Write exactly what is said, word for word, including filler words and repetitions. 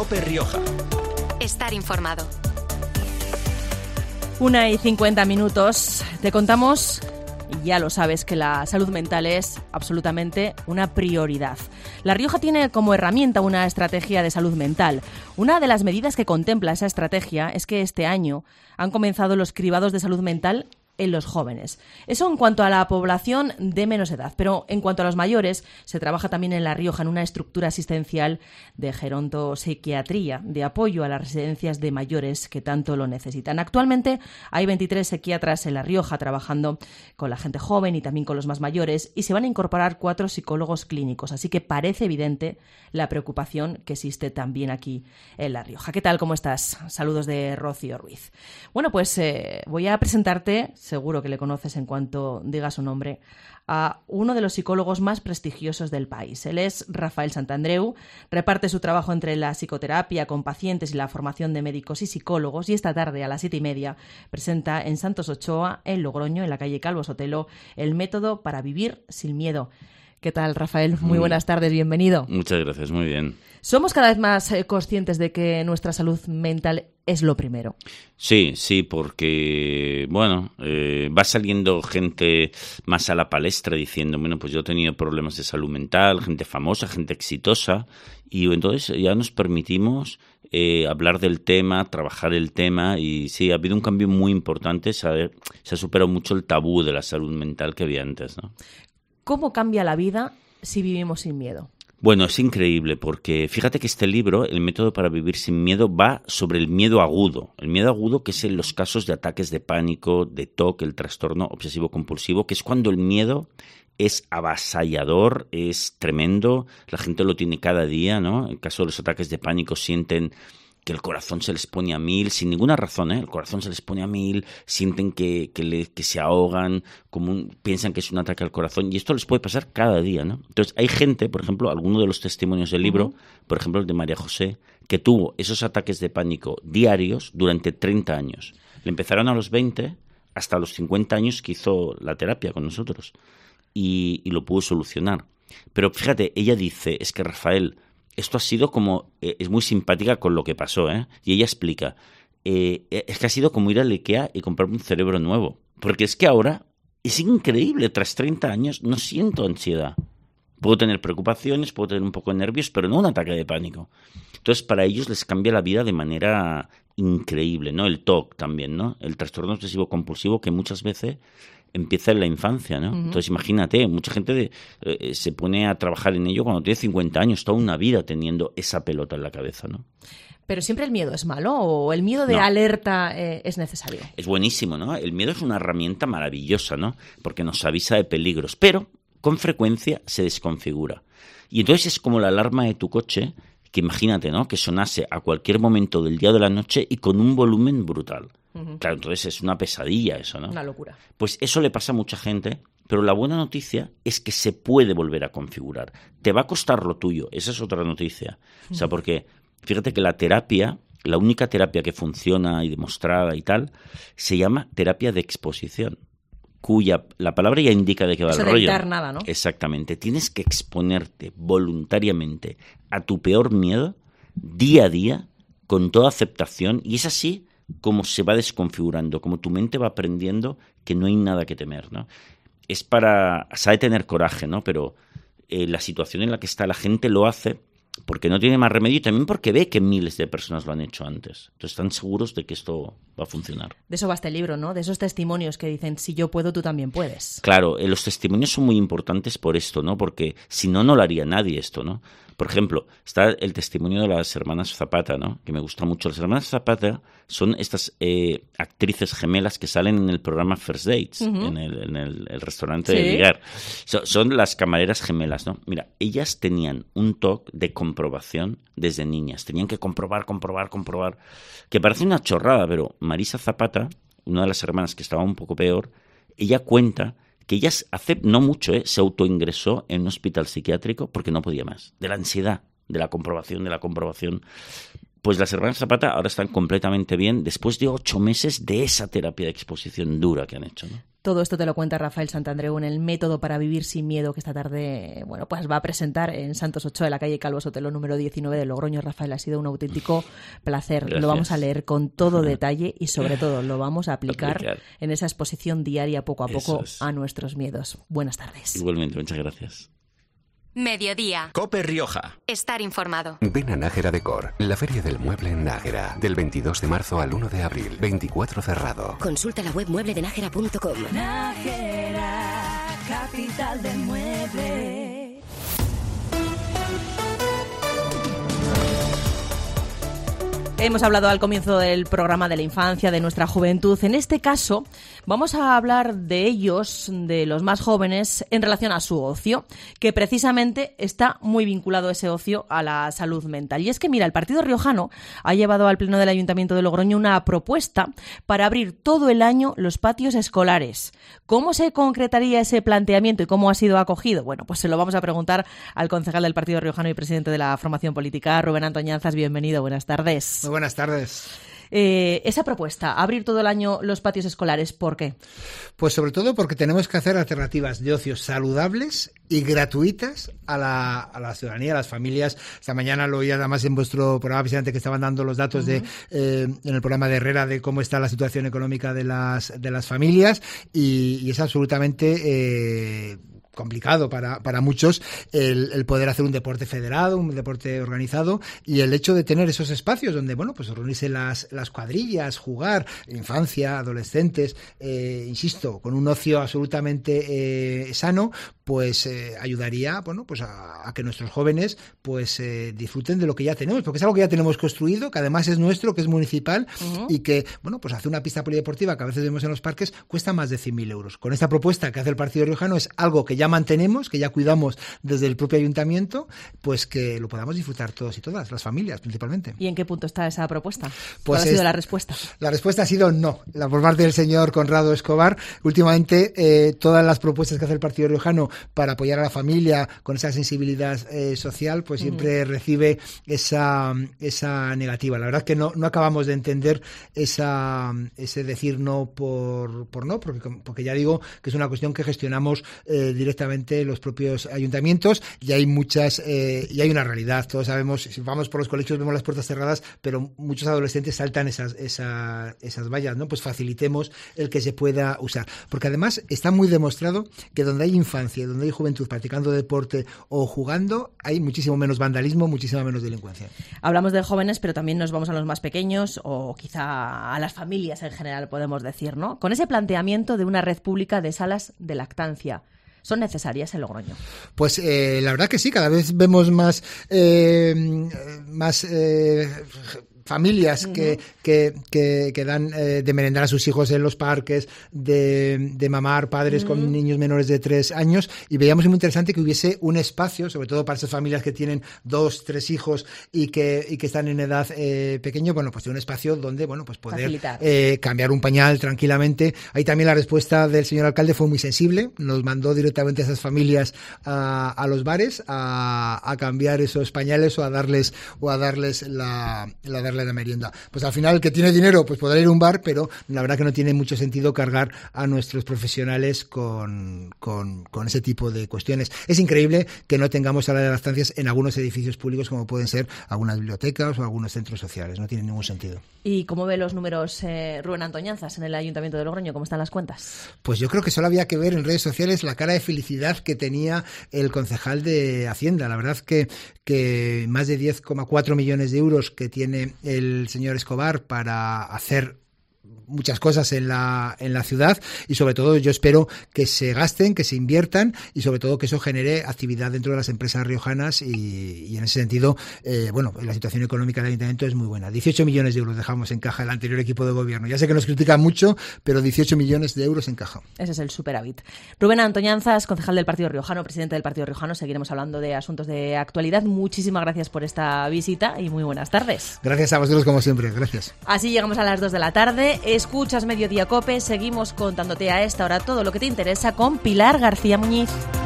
COPE Rioja. Estar informado. Una y cincuenta minutos. Te contamos, y ya lo sabes, que la salud mental es absolutamente una prioridad. La Rioja tiene como herramienta una estrategia de salud mental. Una de las medidas que contempla esa estrategia es que este año han comenzado los cribados de salud mental en los jóvenes. Eso en cuanto a la población de menos edad, pero en cuanto a los mayores, se trabaja también en La Rioja en una estructura asistencial de gerontopsiquiatría, de apoyo a las residencias de mayores que tanto lo necesitan. Actualmente hay veintitrés psiquiatras en La Rioja trabajando con la gente joven y también con los más mayores, y se van a incorporar cuatro psicólogos clínicos, así que parece evidente la preocupación que existe también aquí en La Rioja. ¿Qué tal? ¿Cómo estás? Saludos de Rocío Ruiz. Bueno, pues eh, voy a presentarte, seguro que le conoces en cuanto diga su nombre, a uno de los psicólogos más prestigiosos del país. Él es Rafael Santandreu, reparte su trabajo entre la psicoterapia con pacientes y la formación de médicos y psicólogos, y esta tarde a las siete y media presenta en Santos Ochoa, en Logroño, en la calle Calvo Sotelo, el método para vivir sin miedo. ¿Qué tal, Rafael? Muy buenas tardes, bienvenido. Muchas gracias, muy bien. ¿Somos cada vez más eh, conscientes de que nuestra salud mental es lo primero? Sí, sí, porque, bueno, eh, va saliendo gente más a la palestra diciendo, bueno, pues yo he tenido problemas de salud mental, gente famosa, gente exitosa, y entonces ya nos permitimos eh, hablar del tema, trabajar el tema, y sí, ha habido un cambio muy importante, se ha, se ha superado mucho el tabú de la salud mental que había antes, ¿no? ¿Cómo cambia la vida si vivimos sin miedo? Bueno, es increíble porque fíjate que este libro, El método para vivir sin miedo, va sobre el miedo agudo. El miedo agudo, que es en los casos de ataques de pánico, de T O C, el trastorno obsesivo compulsivo, que es cuando el miedo es avasallador, es tremendo, la gente lo tiene cada día, ¿no? En el caso de los ataques de pánico sienten que el corazón se les pone a mil, sin ninguna razón, ¿eh? El corazón se les pone a mil, sienten que, que, le, que se ahogan, como un, piensan que es un ataque al corazón, y esto les puede pasar cada día, ¿no? Entonces, hay gente, por ejemplo, alguno de los testimonios del libro, uh-huh. por ejemplo, el de María José, que tuvo esos ataques de pánico diarios durante treinta años. Le empezaron a los veinte, hasta los cincuenta años que hizo la terapia con nosotros, y, y lo pudo solucionar. Pero fíjate, ella dice, es que Rafael, esto ha sido como, eh, es muy simpática con lo que pasó, ¿eh? Y ella explica, eh, es que ha sido como ir al IKEA y comprarme un cerebro nuevo. Porque es que ahora es increíble, tras treinta años no siento ansiedad. Puedo tener preocupaciones, puedo tener un poco de nervios, pero no un ataque de pánico. Entonces, para ellos les cambia la vida de manera increíble, ¿no? El T O C también, ¿no? El trastorno obsesivo compulsivo, que muchas veces empieza en la infancia, ¿no? Uh-huh. Entonces, imagínate, mucha gente de, eh, se pone a trabajar en ello cuando tiene cincuenta años, toda una vida teniendo esa pelota en la cabeza, ¿no? ¿Pero siempre el miedo es malo o el miedo de no. alerta eh, es necesario? Es buenísimo, ¿no? El miedo es una herramienta maravillosa, ¿no? Porque nos avisa de peligros, pero con frecuencia se desconfigura. Y entonces es como la alarma de tu coche, que imagínate, ¿no? Que sonase a cualquier momento del día o de la noche y con un volumen brutal. Uh-huh. Claro, entonces es una pesadilla eso, ¿no? Una locura. Pues eso le pasa a mucha gente, pero la buena noticia es que se puede volver a configurar. Te va a costar lo tuyo, esa es otra noticia. Uh-huh. O sea, porque fíjate que la terapia, la única terapia que funciona y demostrada y tal, se llama terapia de exposición, cuya la palabra ya indica de qué va eso el de rollo. evitar nada, ¿no? Exactamente. Tienes que exponerte voluntariamente a tu peor miedo día a día, con toda aceptación, y es así como se va desconfigurando, como tu mente va aprendiendo que no hay nada que temer, ¿no? Es para... sabe tener coraje, ¿no? Pero eh, la situación en la que está la gente lo hace porque no tiene más remedio y también porque ve que miles de personas lo han hecho antes. Entonces están seguros de que esto va a funcionar. De eso va este libro, ¿no? De esos testimonios que dicen, si yo puedo, tú también puedes. Claro, eh, los testimonios son muy importantes por esto, ¿no? Porque si no, no lo haría nadie esto, ¿no? Por ejemplo, está el testimonio de las hermanas Zapata, ¿no? Que me gusta mucho. Las hermanas Zapata son estas eh, actrices gemelas que salen en el programa First Dates, uh-huh. en, el, en el, el restaurante sí. de ligar. So, son las camareras gemelas, ¿no? Mira, ellas tenían un toque de comprobación desde niñas. Tenían que comprobar, comprobar, comprobar. Que parece una chorrada, pero Marisa Zapata, una de las hermanas que estaba un poco peor, ella cuenta que ella hace no mucho ¿eh? se autoingresó en un hospital psiquiátrico porque no podía más, de la ansiedad, de la comprobación, de la comprobación. Pues las hermanas Zapata ahora están completamente bien después de ocho meses de esa terapia de exposición dura que han hecho, ¿no? Todo esto te lo cuenta Rafael Santandreu en el Método para vivir sin miedo, que esta tarde, bueno, pues va a presentar en Santos Ochoa, en la calle Calvo Sotelo número diecinueve de Logroño. Rafael, ha sido un auténtico placer. Gracias. Lo vamos a leer con todo detalle y sobre todo lo vamos a aplicar, aplicar. en esa exposición diaria poco a poco es. a nuestros miedos. Buenas tardes. Igualmente, muchas gracias. Mediodía. COPE Rioja. Estar informado. Ven a Nájera Decor, la feria del mueble en Nájera, del veintidós de marzo al uno de abril, veinticuatro cerrado. Consulta la web mueble de nájera punto com. Nájera, capital del mueble. Hemos hablado al comienzo del programa de la infancia, de nuestra juventud. En este caso, vamos a hablar de ellos, de los más jóvenes, en relación a su ocio, que precisamente está muy vinculado ese ocio a la salud mental. Y es que, mira, el Partido Riojano ha llevado al Pleno del Ayuntamiento de Logroño una propuesta para abrir todo el año los patios escolares. ¿Cómo se concretaría ese planteamiento y cómo ha sido acogido? Bueno, pues se lo vamos a preguntar al concejal del Partido Riojano y presidente de la formación política, Rubén Antoñanzas. Bienvenido, buenas tardes. Muy buenas tardes. Eh, esa propuesta, abrir todo el año los patios escolares, ¿por qué? Pues sobre todo porque tenemos que hacer alternativas de ocio saludables y gratuitas a la, a la ciudadanía, a las familias. Esta mañana lo oía además en vuestro programa, presidente, que estaban dando los datos uh-huh. de eh, en el programa de Herrera de cómo está la situación económica de las, de las familias y, y es absolutamente... Eh, complicado para, para muchos el, el poder hacer un deporte federado, un deporte organizado, y el hecho de tener esos espacios donde, bueno, pues reunirse las, las cuadrillas, jugar, infancia, adolescentes, eh, insisto, con un ocio absolutamente eh, sano, pues eh, ayudaría, bueno, pues a, a que nuestros jóvenes pues eh, disfruten de lo que ya tenemos, porque es algo que ya tenemos construido, que además es nuestro, que es municipal, uh-huh. y que, bueno, pues hacer una pista polideportiva que a veces vemos en los parques cuesta más de cien mil euros. Con esta propuesta que hace el Partido Riojano es algo que ya mantenemos, que ya cuidamos desde el propio ayuntamiento, pues que lo podamos disfrutar todos y todas, las familias principalmente. ¿Y en qué punto está esa propuesta? Pues ¿Cuál ha sido la respuesta? La respuesta ha sido no. La por parte del señor Conrado Escobar. Últimamente, eh, todas las propuestas que hace el Partido Riojano para apoyar a la familia con esa sensibilidad eh, social, pues siempre uh-huh. recibe esa, esa negativa. La verdad es que no, no acabamos de entender esa, ese decir no por, por no, porque, porque ya digo que es una cuestión que gestionamos eh, directamente los propios ayuntamientos y hay muchas eh, y hay una realidad. Todos sabemos, si vamos por los colegios vemos las puertas cerradas, pero muchos adolescentes saltan esas, esa, esas vallas, ¿no? Pues facilitemos el que se pueda usar. Porque además está muy demostrado que donde hay infancia, donde hay juventud practicando deporte o jugando, hay muchísimo menos vandalismo, muchísima menos delincuencia. Hablamos de jóvenes, pero también nos vamos a los más pequeños o quizá a las familias en general, podemos decir, ¿no? Con ese planteamiento de una red pública de salas de lactancia. ¿Son necesarias en Logroño? Pues eh, la verdad que sí, cada vez vemos más eh, más eh, familias uh-huh. que, que, que, que dan eh, de merendar a sus hijos en los parques, de, de mamar padres uh-huh. con niños menores de tres años, y veíamos muy interesante que hubiese un espacio, sobre todo para esas familias que tienen dos, tres hijos y que, y que están en edad eh, pequeña, bueno, pues un espacio donde, bueno, pues poder eh, cambiar un pañal tranquilamente. Ahí también la respuesta del señor alcalde fue muy sensible, nos mandó directamente a esas familias a, a los bares a, a cambiar esos pañales o a darles o a darles la, la darle la merienda. Pues al final el que tiene dinero pues podrá ir a un bar, pero la verdad que no tiene mucho sentido cargar a nuestros profesionales con, con, con ese tipo de cuestiones. Es increíble que no tengamos salas de lactancias en algunos edificios públicos como pueden ser algunas bibliotecas o algunos centros sociales. No tiene ningún sentido. ¿Y cómo ve los números eh, Rubén Antoñanzas en el Ayuntamiento de Logroño? ¿Cómo están las cuentas? Pues yo creo que solo había que ver en redes sociales la cara de felicidad que tenía el concejal de Hacienda. La verdad que, que más de diez coma cuatro millones de euros que tiene el señor Escobar para hacer muchas cosas en la en la ciudad, y sobre todo yo espero que se gasten, que se inviertan y sobre todo que eso genere actividad dentro de las empresas riojanas y, y en ese sentido, eh, bueno, la situación económica del ayuntamiento es muy buena. dieciocho millones de euros dejamos en caja el anterior equipo de gobierno. Ya sé que nos critican mucho, pero dieciocho millones de euros en caja. Ese es el superávit. Rubén Antoñanzas, concejal del Partido Riojano, presidente del Partido Riojano. Seguiremos hablando de asuntos de actualidad. Muchísimas gracias por esta visita y muy buenas tardes. Gracias a vosotros como siempre. Gracias. Así llegamos a las dos de la tarde. Escuchas Mediodía Cope, seguimos contándote a esta hora todo lo que te interesa con Pilar García Muñiz.